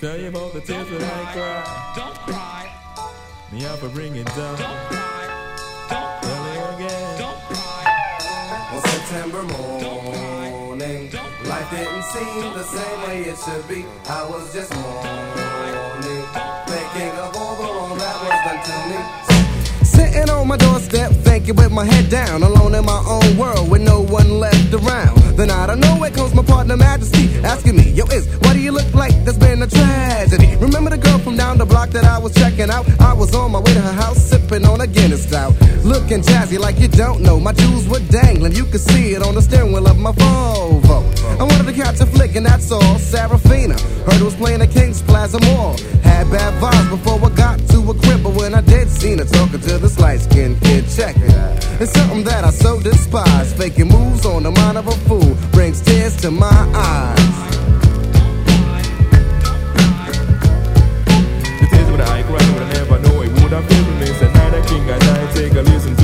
Tell you about the tears that I cry. Don't cry. Me have to bring it down. Don't cry. Don't Tell you cry. again. Don't cry. On September morning, life didn't seem the same way it should be. I was just mourning, thinking of all the wrong that was done to me. Sitting on my doorstep, thinking with my head down, alone in my own world with no one left around. Then out of nowhere comes my partner Majesty, asking me, yo, why do you look like there's been a tragedy? Remember the girl from down the block that I was checking out? I was on my way to her house, sipping on a Guinness stout, looking jazzy like you don't know. My jewels were dangling, you could see it on the steering wheel of my Volvo. I wanted to catch a flick and that's all, Serafina. Heard it was playing at King's Plaza Mall. Had bad vibes before I got to a crib, but when I did, seen her talking to this light-skinned kid. Check it. It's something that I so despise. Faking moves on the mind of a fool brings tears to my eyes. The tears with I cry, but I never know it would have been me. Said neither king and I take a listen to